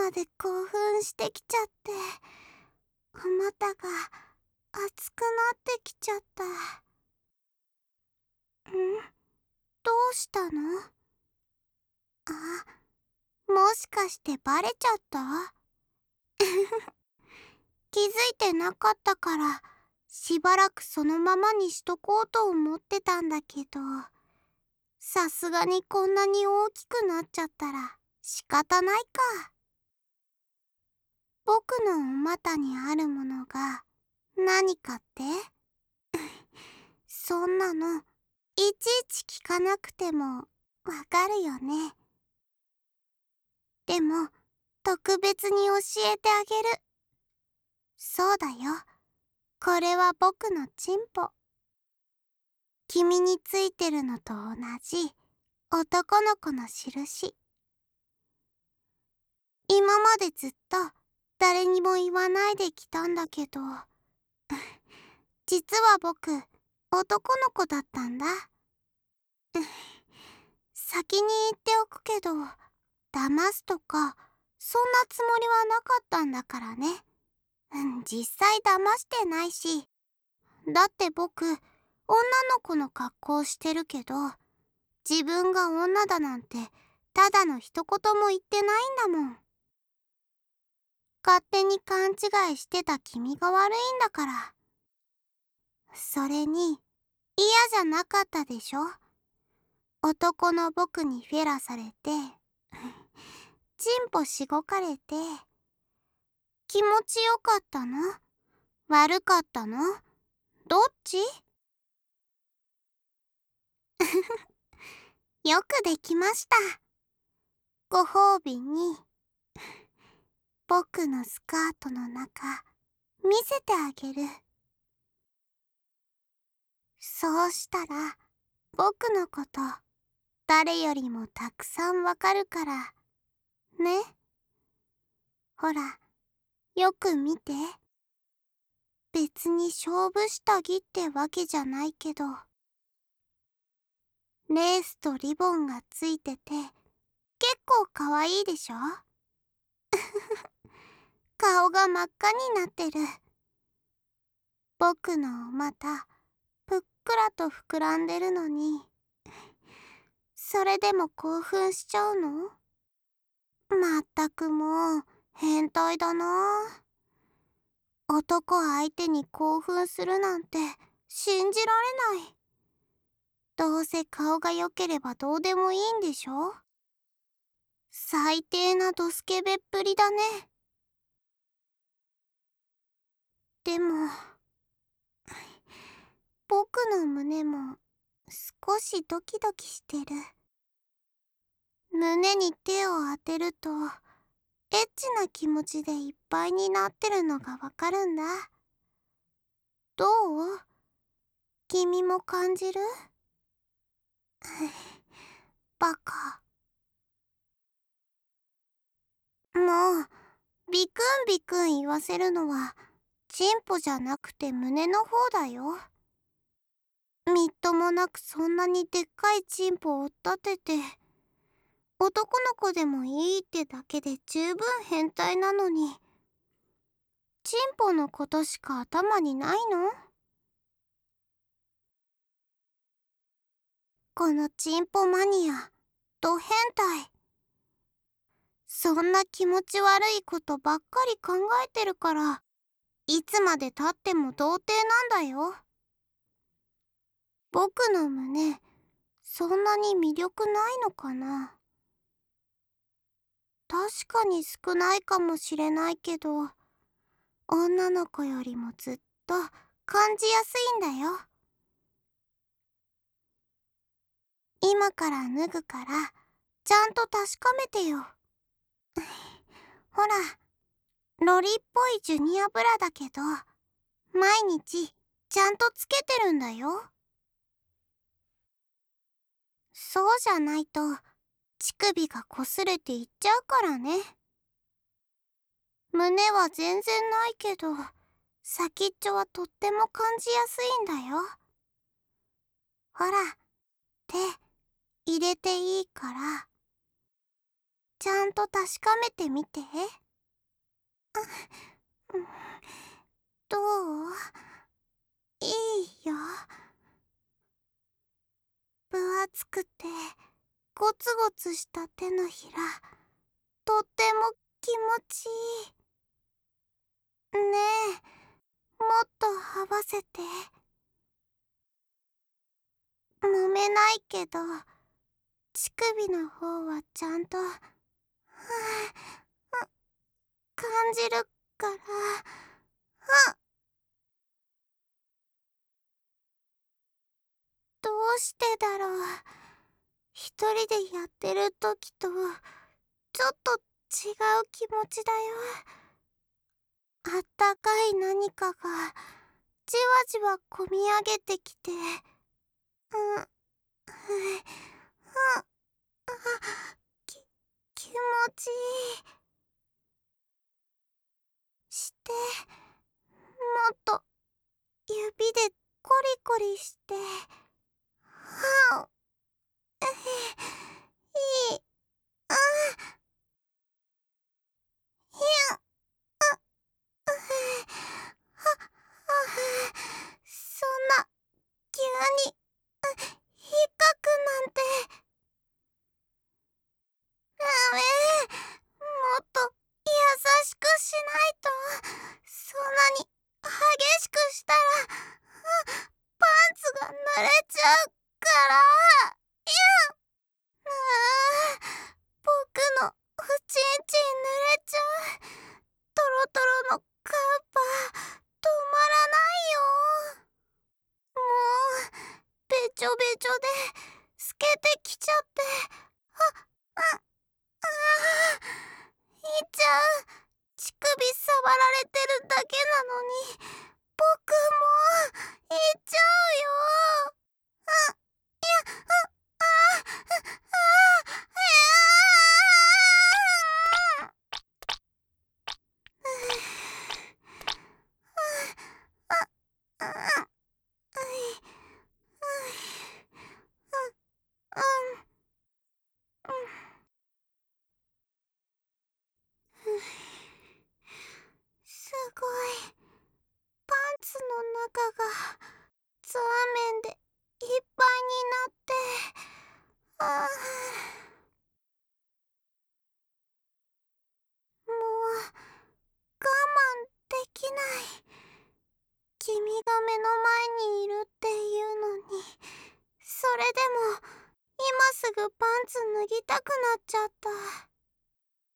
まで興奮してきちゃって、お股が熱くなってきちゃった。どうしたの？あ、もしかしてバレちゃった？気づいてなかったから、しばらくそのままにしとこうと思ってたんだけど、さすがにこんなに大きくなっちゃったら仕方ないか。僕のお股にあるものが何かって？そんなのいちいち聞かなくてもわかるよね。でも特別に教えてあげる。そうだよ。これは僕のチンポ。君についてるのと同じ男の子の印。今までずっと誰にも言わないできたんだけど、実は僕、男の子だったんだ。先に言っておくけど、騙すとかそんなつもりはなかったんだからね。実際騙してないし、だって僕、女の子の格好してるけど、自分が女だなんてただの一言も言ってないんだもん。勝手に勘違いしてた君が悪いんだから。それに嫌じゃなかったでしょ？男の僕にフェラされてチンポしごかれて、気持ちよかったの？悪かったの？どっち？よくできました。ご褒美に僕のスカートの中見せてあげる。そうしたら僕のこと誰よりもたくさんわかるからね。ほら、よく見て。別に勝負下着ってわけじゃないけど、レースとリボンがついてて結構かわいいでしょ？顔が真っ赤になってる。僕のお股ぷっくらと膨らんでるのに、それでも興奮しちゃうの？まったくもう変態だな。男相手に興奮するなんて信じられない。どうせ顔が良ければどうでもいいんでしょ？最低なドスケベっぷりだね。でも僕の胸も少しドキドキしてる。胸に手を当てるとエッチな気持ちでいっぱいになってるのがわかるんだ。どう？君も感じる？バカ。もうビクンビクン言わせるのはチンポじゃなくて胸の方だよ。みっともなくそんなにでっかいチンポを立てて、男の子でもいいってだけで十分変態なのに、チンポのことしか頭にないの？このチンポマニア、ド変態。そんな気持ち悪いことばっかり考えてるから、いつまでたっても童貞なんだよ。僕の胸、そんなに魅力ないのかな？確かに少ないかもしれないけど、女の子よりもずっと感じやすいんだよ。今から脱ぐから、ちゃんと確かめてよ。ほら、ロリっぽいジュニアブラだけど、毎日ちゃんとつけてるんだよ。そうじゃないと乳首が擦れていっちゃうからね。胸は全然ないけど、先っちょはとっても感じやすいんだよ。ほら、手入れていいから。 ちゃんと確かめてみて。どう？いいよ。分厚くてゴツゴツした手のひら、とっても気持ちいい。ねえ、もっとはわせて。揉めないけど、乳首の方はちゃんと、感じるから。どうしてだろう。一人でやってる時とちょっと違う気持ちだよ。あったかい何かがじわじわこみ上げてきて、き気持ちいい。して、もっと指でコリコリして、はいい、ひゃ、そんな急に引っかくなんて。ダメ。もっと優しくしないと。そんなに激しくしたらパンツが濡れちゃうから。いや、僕のおちんちん濡れちゃう。トロトロのカッパ止まらないよ。もうべちょべちょで透けてきちゃって。あ、いっちゃん、乳首触られてるだけなのに、僕もいっちゃうよ。いや、すごい。パンツの中がザーメンでいっぱいになって、もう我慢できない。君が目の前にいるっていうのに、それでも今すぐパンツ脱ぎたくなっちゃった。